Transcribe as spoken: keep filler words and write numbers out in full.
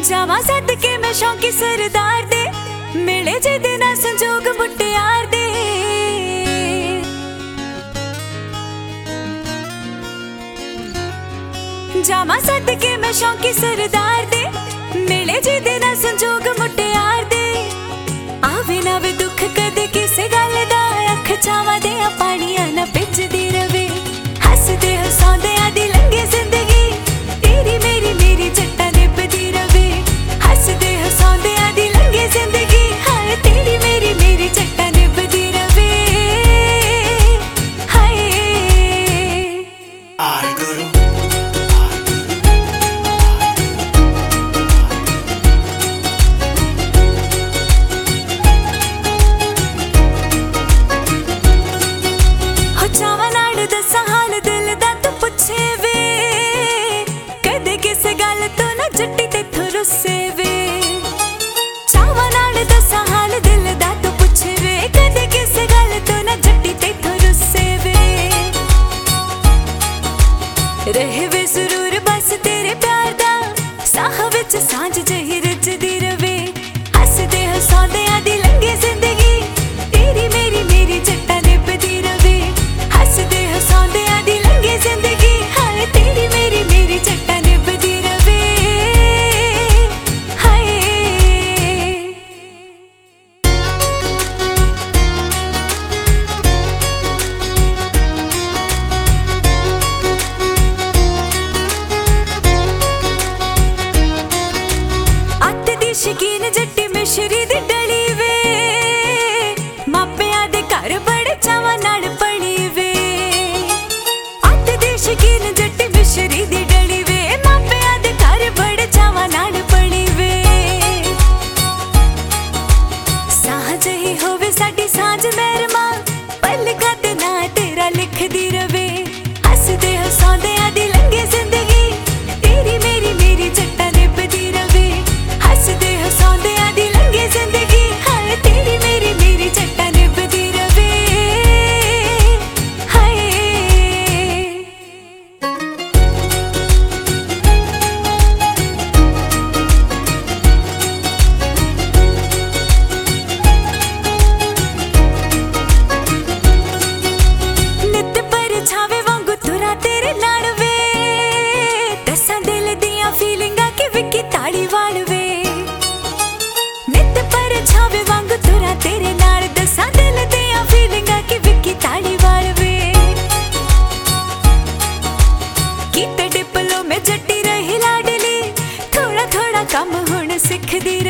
जावा सदके मैं शौकी सरदार दे, मिले जिदे ना संजोग मुटियार दे। जावा सदके मैं शौकी सरदार दे, मिले जिदे ना संजोग मुटियार दे। आवे ना वे दुख कदे किसे गल दा, अख चावा दे पानिया ना भिजदी रवे। हसदे हसांदे आदी लंघे जिंदगी, तेरी मेरी मेरी जट्टा निभदी रवे। हसदे हसांदे आदी लंघे जिंदगी, हाय तेरी मेरी मेरी जट्टा निभदी रवे। हाय आए गुरु चावा नाड़ दसा हाल दिल दा तू पुछे वे, कदे किसे गल तो ना जट्टी तेथों रुस्से वे। चावा नाड़ दसा हाल दिल दा तू पुछे वे, कदे किसे गल तो ना जट्टी तेथों रुस्से वे। रहे वे जरूर बस तेरे प्यार दा, साह विच सांझ जही रजदी रवे। हसदे हसांदे आदी लंघे जिंदगी, तेरी मेरी मेरी जट्टा निभदी रवे। हसदे हसांदे आदी लंघे जिंदगी, हाय तेरी मेरी मेरी जट्टा निभदी रवे। हाय अत दी शकीन जट्टी मिश्री दी डली वे, मापिया दे घर बड़े चावा नाल पड़ी वे। अत दी शकीन जट्टी मिश्री दी डली वे, मापिया दे घर बड़े चावा नाल पड़ी वे। साह जही होवे साडी सांझ मेहरमा, पलकां ते ना तेरा लिखदी रवे। हसदे हसांदे आदी लंघे जिंदगी, तेरी मेरी मेरी जट्टा निभदी रवे। हसदे हसांदे आदी लंघे जिंदगी, हाय तेरी मेरी मेरी जट्टा निभदी रवे। हाय नित परछावे वांगू तुरा तेरे नाल वे, दसां दिल दियां फीलिंगां कि विकी धालीवाल वे। नित परछावे वांगू तुरा तेरे नाल, दसां दिल दियां फीलिंगां कि विकी धालीवाल वे। कीते डिप्लोमे जट्टी रही लाडली, थोड़ा थोड़ा कम हुण सिखदी